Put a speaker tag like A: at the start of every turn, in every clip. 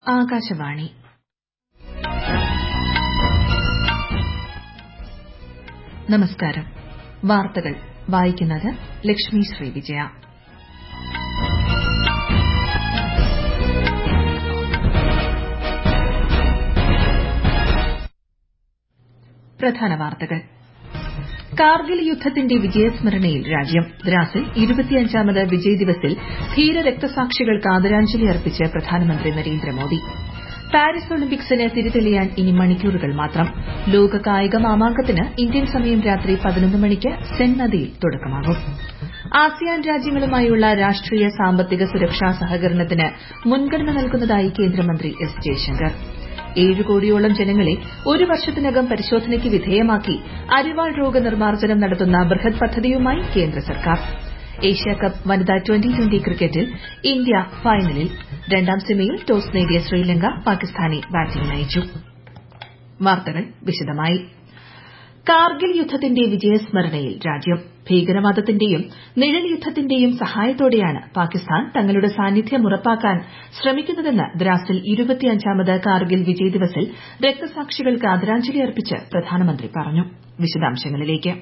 A: ആകാശവാണി നമസ്കാരം. വാർത്തകൾ വായിക്കുന്നത് ലക്ഷ്മി ശ്രീ വിജയ. പ്രധാന വാർത്തകൾ. കാർഗിൽ യുദ്ധത്തിന്റെ വിജയസ്മരണയിൽ രാജ്യം. ദ്രാസിൽ 25ാമത് വിജയ് ദിവസിൽ ധീര രക്തസാക്ഷികൾക്ക് ആദരാഞ്ജലി അർപ്പിച്ച് പ്രധാനമന്ത്രി നരേന്ദ്രമോദി. പാരീസ് ഒളിമ്പിക്സിന് തിരിതെളിയാൻ ഇനി മണിക്കൂറുകൾ മാത്രം. ലോക കായിക മാമാങ്കത്തിന് ഇന്ത്യൻ സമയം രാത്രി 11 മണിക്ക് സെൻ നദിയിൽ തുടക്കമാകും. ആസിയാൻ രാജ്യങ്ങളുമായുള്ള രാഷ്ട്രീയ സാമ്പത്തിക സുരക്ഷാ സഹകരണത്തിന് മുൻഗണന നൽകുന്നതായി കേന്ദ്രമന്ത്രി എസ് ജയശങ്കർ. 7 കോടിയോളം ജനങ്ങളെ ഒരു വർഷത്തിനകം പരിശോധനയ്ക്ക് വിധേയമാക്കി അരിവാൾ രോഗനിർമ്മാർജ്ജനം നടത്തുന്ന ബൃഹത് പദ്ധതിയുമായി കേന്ദ്ര സർക്കാർ. ഏഷ്യാകപ്പ് വനിതാ ട്വന്റി ക്രിക്കറ്റിൽ ഇന്ത്യ ഫൈനലിൽ. രണ്ടാം സെമിയിൽ ടോസ് നേടിയ ശ്രീലങ്ക പാകിസ്ഥാനെ ബാറ്റിംഗിനയച്ചു. വാർത്തകൾ വിശദമായി. കാർഗിൽ യുദ്ധത്തിന്റെ വിജയസ്മരണയിൽ രാജ്യം. ഭീകരവാദത്തിന്റെയും നിഴൽ യുദ്ധത്തിന്റെയും സഹായത്തോടെയാണ് പാകിസ്ഥാൻ തങ്ങളുടെ സാന്നിധ്യം ഉറപ്പാക്കാൻ ശ്രമിക്കുന്നതെന്ന് ദ്രാസിൽ 25ാമത് കാർഗിൽ വിജയ് ദിവസിൽ രക്തസാക്ഷികൾക്ക് ആദരാഞ്ജലി അർപ്പിച്ച് പ്രധാനമന്ത്രി പറഞ്ഞു. വിശദാംശങ്ങളിലേക്ക്.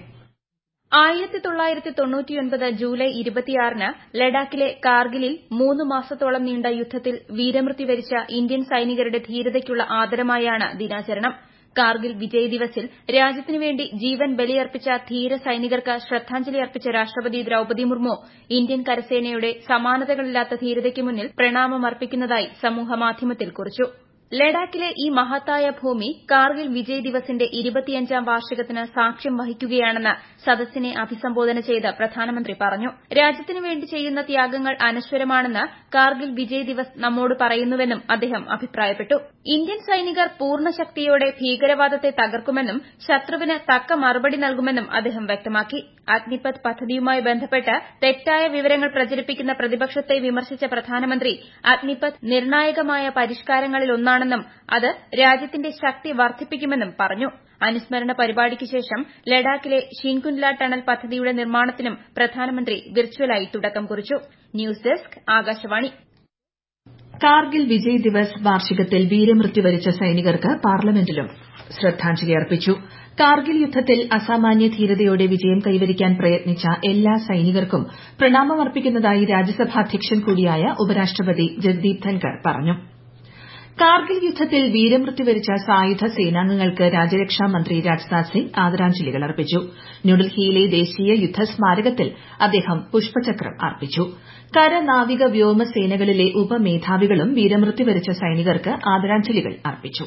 B: 1999 ജൂലൈ 26-ന് ലഡാക്കിലെ കാർഗിലിൽ 3 മാസത്തോളം നീണ്ട യുദ്ധത്തിൽ വീരമൃത്യു വരിച്ച ഇന്ത്യൻ സൈനികരുടെ ധീരതയ്ക്കുള്ള ആദരമായാണ് ദിനാചരണം. കാർഗിൽ വിജയ് ദിവസിൽ രാജ്യത്തിനുവേണ്ടി ജീവൻ ബലിയർപ്പിച്ച ധീര സൈനികർക്ക് ശ്രദ്ധാഞ്ജലി അർപ്പിച്ച രാഷ്ട്രപതി ദ്രൌപദി മുർമു ഇന്ത്യൻ കരസേനയുടെ സമാനതകളില്ലാത്ത ധീരതയ്ക്ക് മുന്നിൽ പ്രണാമമർപ്പിക്കുന്നതായി സമൂഹമാധ്യമത്തിൽ കുറിച്ചു. ലഡാക്കിലെ ഈ മഹത്തായ ഭൂമി കാർഗിൽ വിജയ് ദിവസിന്റെ 25ാം വാർഷികത്തിന് സാക്ഷ്യം വഹിക്കുകയാണെന്ന് സദസ്സിനെ അഭിസംബോധന ചെയ്ത് പ്രധാനമന്ത്രി പറഞ്ഞു. രാജ്യത്തിനുവേണ്ടി ചെയ്യുന്ന ത്യാഗങ്ങൾ അനശ്വരമാണെന്ന് കാർഗിൽ വിജയ് ദിവസ് നമ്മോട് പറയുന്നുവെന്നും അദ്ദേഹം അഭിപ്രായപ്പെട്ടു. ഇന്ത്യൻ സൈനികർ പൂർണ്ണ ശക്തിയോടെ ഭീകരവാദത്തെ തകർക്കുമെന്നും ശത്രുവിന് തക്ക മറുപടി നൽകുമെന്നും അദ്ദേഹം വ്യക്തമാക്കി. അഗ്നിപഥ് പദ്ധതിയുമായി ബന്ധപ്പെട്ട് തെറ്റായ വിവരങ്ങൾ പ്രചരിപ്പിക്കുന്ന പ്രതിപക്ഷത്തെ വിമർശിച്ച പ്രധാനമന്ത്രി അഗ്നിപഥ് നിർണായകമായ പരിഷ്കാരങ്ങളിലൊന്നാണെന്നും അത് രാജ്യത്തിന്റെ ശക്തി വർദ്ധിപ്പിക്കുമെന്നും പറഞ്ഞു. അനുസ്മരണ പരിപാടിക്ക് ശേഷം ലഡാക്കിലെ ഷിൻകുൻല ടണൽ പദ്ധതിയുടെ നിർമ്മാണത്തിനും പ്രധാനമന്ത്രി വിർച്വലായി തുടക്കം കുറിച്ചു. News desk Akashvani.
A: കാർഗിൽ വിജയ് ദിവസ് വാർഷികത്തിൽ വീരമൃത്യു വരിച്ച സൈനികർക്ക് പാർലമെന്റിലും ശ്രദ്ധാഞ്ജലി അർപ്പിച്ചു. കാർഗിൽ യുദ്ധത്തിൽ അസാമാന്യ ധീരതയോടെ വിജയം കൈവരിക്കാൻ പ്രയത്നിച്ച എല്ലാ സൈനികർക്കും പ്രണാമമർപ്പിക്കുന്നതായി രാജ്യസഭാ അധ്യക്ഷൻ കൂടിയായ ഉപരാഷ്ട്രപതി ജഗ്ദീപ് ധൻകർ പറഞ്ഞു. കാർഗിൽ യുദ്ധത്തിൽ വീരമൃത്യു വരിച്ച സായുധ സേനാംഗങ്ങൾക്ക് രാജ്യരക്ഷാ മന്ത്രി രാജ്നാഥ് സിംഗ് ആദരാഞ്ജലികൾ അർപ്പിച്ചു. ന്യൂഡൽഹിയിലെ ദേശീയ യുദ്ധസ്മാരകത്തിൽ അദ്ദേഹം പുഷ്പചക്രം അർപ്പിച്ചു. കര, നാവിക, വ്യോമ സേനകളിലെ ഉപമേധാവികളും വീരമൃത്യു വരിച്ച സൈനികർക്ക് ആദരാഞ്ജലികൾ അർപ്പിച്ചു.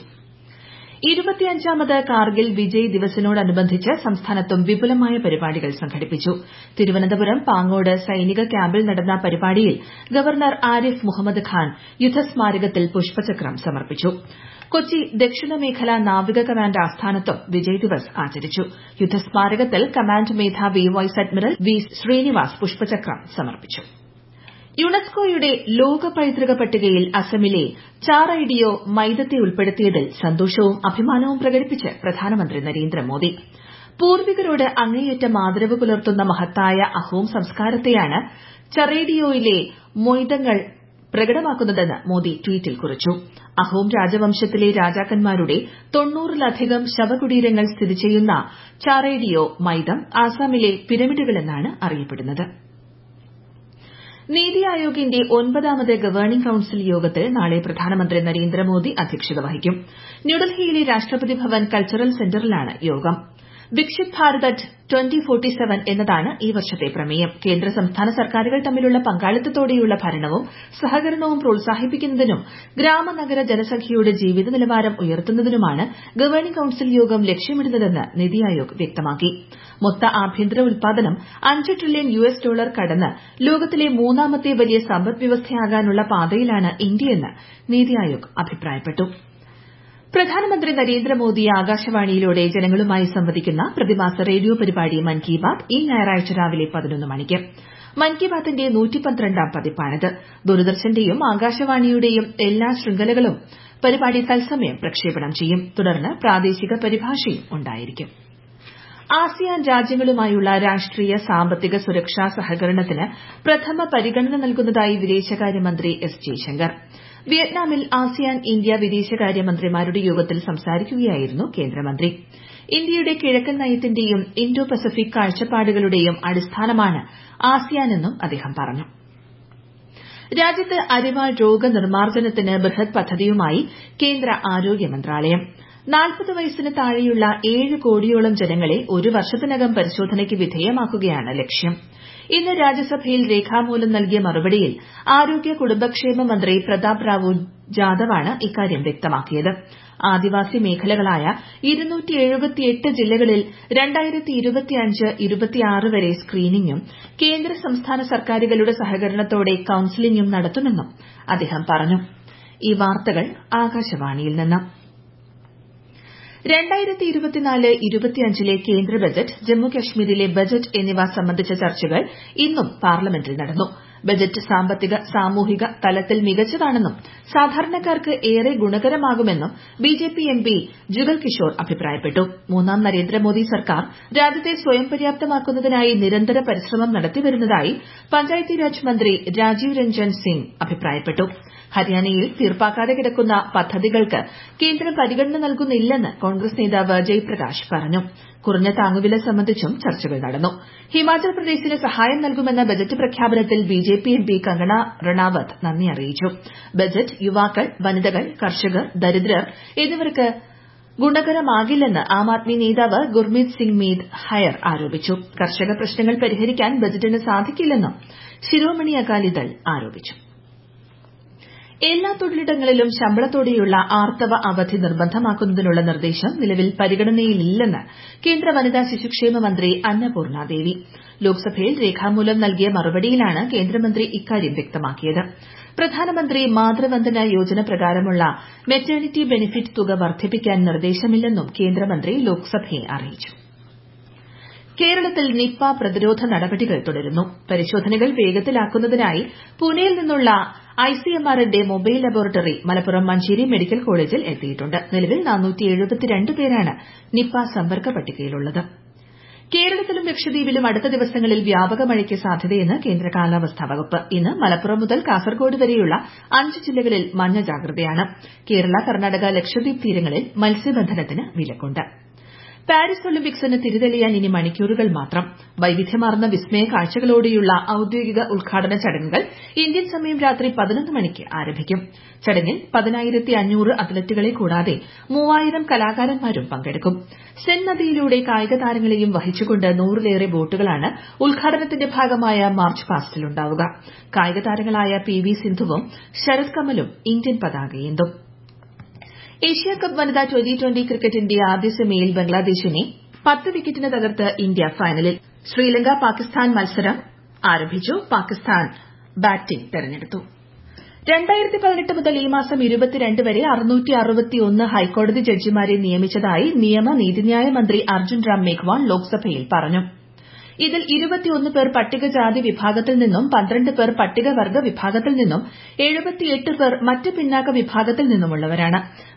A: 25ാമത് കാർഗിൽ വിജയ് ദിവസിനോടനുബന്ധിച്ച് സംസ്ഥാനത്തും വിപുലമായ പരിപാടികൾ സംഘടിപ്പിച്ചു. തിരുവനന്തപുരം പാങ്ങോട് സൈനിക ക്യാമ്പിൽ നടന്ന പരിപാടിയിൽ ഗവർണർ ആരിഫ് മുഹമ്മദ് ഖാൻ യുദ്ധസ്മാരകത്തിൽ പുഷ്പചക്രം സമർപ്പിച്ചു. കൊച്ചി ദക്ഷിണ മേഖലാ നാവിക കമാൻഡ് ആസ്ഥാനത്തും വിജയ് ദിവസ് ആചരിച്ചു. യുദ്ധസ്മാരകത്തിൽ കമാൻഡ് മേധാവി വൈസ് അഡ്മിറൽ വി ശ്രീനിവാസ് പുഷ്പചക്രം സമർപ്പിച്ചു. യുനെസ്കോയുടെ ലോക പൈതൃക പട്ടികയിൽ അസമിലെ ചാറൈഡിയോ മൈദത്തെ ഉൾപ്പെടുത്തിയതിൽ സന്തോഷവും അഭിമാനവും പ്രകടിപ്പിച്ച് പ്രധാനമന്ത്രി നരേന്ദ്രമോദി. പൂർവികരോട് അങ്ങേയറ്റം ആദരവ് പുലർത്തുന്ന മഹത്തായ അഹോം സംസ്കാരത്തെയാണ് ചറൈഡിയോയിലെ മൊയ്തങ്ങൾ പ്രകടമാക്കുന്നതെന്ന് മോദി ട്വീറ്റിൽ കുറിച്ചു. അഹോം രാജവംശത്തിലെ രാജാക്കന്മാരുടെ 90-ലധികം ശവകുടീരങ്ങൾ സ്ഥിതി ചെയ്യുന്ന ചാറൈഡിയോ മൈദം ആസാമിലെ പിരമിഡുകളെന്നാണ് അറിയപ്പെടുന്നത്. നീതി ആയോഗിന്റെ 9ാമത് ഗവേണിംഗ് കൌൺസിൽ യോഗത്തിൽ നാളെ പ്രധാനമന്ത്രി നരേന്ദ്രമോദി അധ്യക്ഷത വഹിക്കും. ന്യൂഡൽഹിയിലെ രാഷ്ട്രപതി ഭവൻ കൾച്ചറൽ സെന്ററിലാണ് യോഗം. വികസിത് ഭാരത് 2047 എന്നതാണ് ഈ വർഷത്തെ പ്രമേയം. കേന്ദ്ര സംസ്ഥാന സർക്കാരുകൾ തമ്മിലുള്ള പങ്കാളിത്തത്തോടെയുള്ള ഭരണവും സഹകരണവും പ്രോത്സാഹിപ്പിക്കുന്നതിനും ഗ്രാമ നഗര ജനസംഖ്യയുടെ ജീവിത നിലവാരം ഉയർത്തുന്നതിനുമാണ് ഗവേണിംഗ് കൌൺസിൽ യോഗം ലക്ഷ്യമിടുന്നതെന്ന് നിതി ആയോഗ് വ്യക്തമാക്കി. മൊത്ത ആഭ്യന്തര ഉൽപ്പാദനം $5 ട്രില്യൺ കടന്ന് ലോകത്തിലെ 3ാമത്തെ വലിയ സമ്പദ് വ്യവസ്ഥയാകാനുള്ള പാതയിലാണ് ഇന്ത്യയെന്ന് നീതി ആയോഗ് അഭിപ്രായപ്പെട്ടു. പ്രധാനമന്ത്രി നരേന്ദ്രമോദി ആകാശവാണിയിലൂടെ ജനങ്ങളുമായി സംവദിക്കുന്ന പ്രതിമാസ റേഡിയോ പരിപാടി മൻ കി ബാത് ഈ ഞായറാഴ്ച രാവിലെ 11 മണിക്ക്. മൻ കി ബാത്തിന്റെ 112ാം പതിപ്പാണിത്. ദൂരദർശന്റെയും ആകാശവാണിയുടെയും എല്ലാ ശൃംഖലകളും പരിപാടി തത്സമയം പ്രക്ഷേപണം ചെയ്യും. തുടർന്ന് പ്രാദേശിക പരിഭാഷയും ഉണ്ടായിരിക്കും. ആസിയാൻ രാജ്യങ്ങളുമായുള്ള രാഷ്ട്രീയ സാമ്പത്തിക സുരക്ഷാ സഹകരണത്തിന് പ്രഥമ പരിഗണന നൽകുന്നതായി വിദേശകാര്യമന്ത്രി എസ് ജയശങ്കർ. വിയറ്റ്നാമിൽ ആസിയാൻ ഇന്ത്യ വിദേശകാര്യമന്ത്രിമാരുടെ യോഗത്തിൽ സംസാരിക്കുകയായിരുന്നു കേന്ദ്രമന്ത്രി. ഇന്ത്യയുടെ കിഴക്കൻ നയത്തിന്റെയും ഇന്തോ പസഫിക് കാഴ്ചപ്പാടുകളുടെയും അടിസ്ഥാനമാണ് ആസിയാനെന്നും അദ്ദേഹം പറഞ്ഞു. രാജ്യത്ത് അരിവാൾ രോഗനിർമ്മാർജ്ജനത്തിന് ബൃഹത് പദ്ധതിയുമായി കേന്ദ്ര ആരോഗ്യ മന്ത്രാലയം. 40 വയസ്സിന് താഴെയുള്ള 7 കോടിയോളം ജനങ്ങളെ ഒരു വർഷത്തിനകം പരിശോധനയ്ക്ക് വിധേയമാക്കുകയാണ് ലക്ഷ്യം. ഇന്ന് രാജ്യസഭയിൽ രേഖാമൂലം നൽകിയ മറുപടിയിൽ ആരോഗ്യ കുടുംബക്ഷേമ മന്ത്രി പ്രതാപ് റാവു ജാദവാണ് ഇക്കാര്യം വ്യക്തമാക്കിയത്. ആദിവാസി മേഖലകളായ 278 ജില്ലകളിൽ 2025-26 വരെ സ്ക്രീനിംഗും കേന്ദ്ര സംസ്ഥാന സർക്കാരുകളുടെ സഹകരണത്തോടെ കൌൺസിലിംഗും നടത്തുമെന്നും അദ്ദേഹം പറഞ്ഞു. ഈ വാർത്തകൾ ആകാശവാണിയിൽ നിന്ന്. 2024-25 കേന്ദ്ര ബജറ്റ്, ജമ്മുകശ്മീരിലെ ബജറ്റ് എന്നിവ സംബന്ധിച്ച ചർച്ചകൾ ഇന്നും പാർലമെന്റിൽ നടന്നു. ബജറ്റ് സാമ്പത്തിക, സാമൂഹിക തലത്തിൽ മികച്ചതാണെന്നും സാധാരണക്കാർക്ക് ഏറെ ഗുണകരമാകുമെന്നും ബിജെപി എംപി ജുഗൽ കിഷോർ അഭിപ്രായപ്പെട്ടു. മൂന്നാം നരേന്ദ്രമോദി സർക്കാർ രാജ്യത്തെ സ്വയം പര്യാപ്തമാക്കുന്നതിനായി നിരന്തര പരിശ്രമം നടത്തിവരുന്നതായി പഞ്ചായത്തി രാജ് മന്ത്രി രാജീവ് രഞ്ജൻ സിംഗ് അഭിപ്രായപ്പെട്ടു. ഹരിയാനയിൽ തീർപ്പാക്കാതെ കിടക്കുന്ന പദ്ധതികൾക്ക് കേന്ദ്രം പരിഗണന നൽകുന്നില്ലെന്ന് കോൺഗ്രസ് നേതാവ് ജയ്പ്രകാശ് പറഞ്ഞു. കുറഞ്ഞ താങ്ങുവില സംബന്ധിച്ചും ചർച്ചകൾ നടന്നു. ഹിമാചൽ പ്രദേശിന് സഹായം നൽകുമെന്ന ബജറ്റ് പ്രഖ്യാപനത്തിൽ ബിജെപി എംപി കങ്കണ റണാവത്ത് നന്ദി അറിയിച്ചു. ബജറ്റ് യുവാക്കൾ, വനിതകൾ, കർഷകർ, ദരിദ്രർ എന്നിവർക്ക് ഗുണകരമാകില്ലെന്ന് ആം ആദ്മി നേതാവ് ഗുർമീത് സിംഗ് മീത് ഹയർ ആരോപിച്ചു. കർഷക പ്രശ്നങ്ങൾ പരിഹരിക്കാൻ ബജറ്റിന് സാധിക്കില്ലെന്നും ശിരോമണി അകാലിദൾ ആരോപിച്ചു. എല്ലാ തൊഴിലിടങ്ങളിലും ശമ്പളത്തോടെയുള്ള ആർത്തവ അവധി നിർബന്ധമാക്കുന്നതിനുള്ള നിർദ്ദേശം നിലവിൽ പരിഗണനയിലില്ലെന്ന് കേന്ദ്ര വനിതാ ശിശുക്ഷേമ മന്ത്രി അന്നപൂർണ ദേവി. ലോക്സഭയിൽ രേഖാമൂലം നൽകിയ മറുപടിയിലാണ് കേന്ദ്രമന്ത്രി ഇക്കാര്യം വ്യക്തമാക്കിയത്. പ്രധാനമന്ത്രി മാതൃവന്ദന യോജന പ്രകാരമുള്ള മെറ്റേണിറ്റി ബെനിഫിറ്റ് തുക വർദ്ധിപ്പിക്കാൻ നിർദ്ദേശമില്ലെന്നും കേന്ദ്രമന്ത്രി ലോക്സഭയെ അറിയിച്ചു. കേരളത്തിൽ നിപ്പ പ്രതിരോധ നടപടികൾ തുടരുന്നു. പരിശോധനകൾ വേഗത്തിലാക്കുന്നതിനായി പൂനെയിൽ നിന്നുള്ള ഐസിഎംആറിന്റെ mobile laboratory Malappuram Manjeri medical കോളേജിൽ എത്തിയിട്ടുണ്ട്. നിലവിൽ 472 പേരാണ് നിപ്പ സമ്പർക്ക പട്ടികയിലുള്ളത്. കേരളത്തിലും ലക്ഷദ്വീപിലും അടുത്ത ദിവസങ്ങളിൽ വ്യാപക മഴയ്ക്ക് സാധ്യതയെന്ന് കേന്ദ്ര കാലാവസ്ഥാ വകുപ്പ്. ഇന്ന് മലപ്പുറം മുതൽ കാസർഗോഡ് വരെയുള്ള 5 ജില്ലകളിൽ മഞ്ഞ ജാഗ്രതയാണ്. കേരള, കർണാടക, ലക്ഷദ്വീപ് തീരങ്ങളിൽ മത്സ്യബന്ധനത്തിന് വിലക്കുണ്ട്. പാരീസ് ഒളിമ്പിക്സിന് തിരിതെളിയാൻ ഇനി മണിക്കൂറുകൾ മാത്രം. വൈവിധ്യമാർന്ന വിസ്മയ കാഴ്ചകളോടെയുള്ള ഔദ്യോഗിക ഉദ്ഘാടന ചടങ്ങുകൾ ഇന്ത്യൻ സമയം രാത്രി 11 മണിക്ക് ആരംഭിക്കും. ചടങ്ങിൽ 10,500 അത്ലറ്റുകളെ കൂടാതെ 3000 കലാകാരന്മാരും പങ്കെടുക്കും. സെൻ നദിയിലൂടെ കായിക താരങ്ങളെയും വഹിച്ചുകൊണ്ട് 100ലേറെ ബോട്ടുകളാണ് ഉദ്ഘാടനത്തിന്റെ ഭാഗമായ മാർച്ച് പാസ്റ്റിലുണ്ടാവുക. കായിക താരങ്ങളായ PV സിന്ധുവും ശരത് കമലും ഇന്ത്യൻ പതാകയേന്തും. ഏഷ്യാകപ്പ് വനിതാ ട്വന്റി ക്രിക്കറ്റിന്റെ ആദ്യ സെമിയിൽ ബംഗ്ലാദേശിനെ 10 വിക്കറ്റിന് തകർത്ത് ഇന്ത്യ ഫൈനലിൽ. ശ്രീലങ്ക പാകിസ്ഥാൻ മത്സരം ആരംഭിച്ചു. പാകിസ്ഥാൻ ബാറ്റിംഗ് തെരഞ്ഞെടുത്തു. 2018 മുതൽ ഈ മാസം 22 വരെ 661 ഹൈക്കോടതി ജഡ്ജിമാരെ നിയമിച്ചതായി നിയമ നീതിന്യായ മന്ത്രി അർജുൻ റാം മേഘ്വാൾ ലോക്സഭയിൽ പറഞ്ഞു. ഇതിൽ 21 പേർ പട്ടികജാതി വിഭാഗത്തിൽ നിന്നും, 12 പേർ പട്ടികവർഗ വിഭാഗത്തിൽ നിന്നും, 78 പേർ മറ്റ് പിന്നാക്ക വിഭാഗത്തിൽ നിന്നുമുള്ളവരാണ്.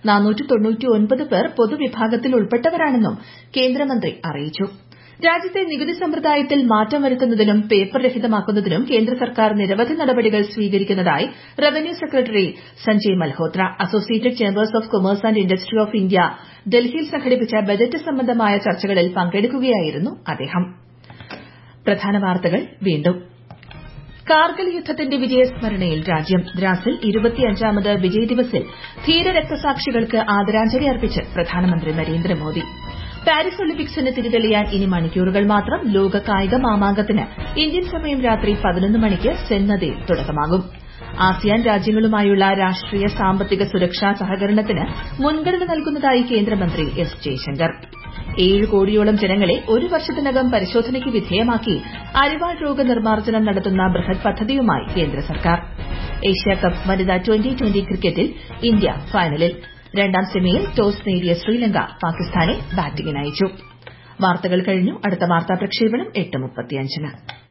A: 499 പേർ പൊതുവിഭാഗത്തിൽ ഉൾപ്പെട്ടവരാണെന്നും കേന്ദ്രമന്ത്രി അറിയിച്ചു. രാജ്യത്തെ നികുതി സമ്പ്രദായത്തിൽ മാറ്റം വരുത്തുന്നതിനും പേപ്പർ രഹിതമാക്കുന്നതിനും കേന്ദ്ര സർക്കാർ നിരവധി നടപടികൾ സ്വീകരിക്കുന്നതായി revenue secretary Sanjay Malhotra. Associated chambers of commerce and industry of India ഡൽഹിയിൽ സംഘടിപ്പിച്ച ബജറ്റ് സംബന്ധമായ ചർച്ചകളിൽ പങ്കെടുക്കുകയായിരുന്നു അദ്ദേഹം. പ്രധാന വാർത്തകൾ വീണ്ടും. കാർഗിൽ യുദ്ധത്തിന്റെ വിജയസ്മരണയിൽ രാജ്യം. ദ്രാസിൽ 25ാമത് വിജയ് ദിവസിൽ ധീരരക്തസാക്ഷികൾക്ക് ആദരാഞ്ജലി അർപ്പിച്ച് പ്രധാനമന്ത്രി നരേന്ദ്രമോദി. പാരീസ് ഒളിമ്പിക്സിന് തിരിതെളിയാൻ ഇനി മണിക്കൂറുകൾ മാത്രം. ലോക കായിക മാമാങ്കത്തിന് ഇന്ത്യൻ സമയം രാത്രി 11 മണിക്ക് സെൻ നദിയിൽ തുടക്കമാകും. ആസിയാൻ രാജ്യങ്ങളുമായുള്ള രാഷ്ട്രീയ, സാമ്പത്തിക, സുരക്ഷാ സഹകരണത്തിന് മുൻഗണന നൽകുന്നതായി കേന്ദ്രമന്ത്രി എസ് ജയശങ്കർ. 7 കോടിയോളം ജനങ്ങളെ ഒരു വർഷത്തിനകം പരിശോധനയ്ക്ക് വിധേയമാക്കി അരിവാൾ രോഗനിർമ്മാർജ്ജനം നടത്തുന്ന ബൃഹത് പദ്ധതിയുമായി കേന്ദ്ര സർക്കാർ. ഏഷ്യാകപ്പ് വനിതാ ട്വന്റി ക്രിക്കറ്റിൽ ഇന്ത്യ ഫൈനലിൽ. 2ാം സെമിയിൽ ടോസ് നേടിയ ശ്രീലങ്ക പാകിസ്ഥാനെ ബാറ്റിംഗിനയച്ചു. വാർത്തകൾ കഴിഞ്ഞു. അടുത്ത വാർത്താ പ്രക്ഷേപണം 8:35.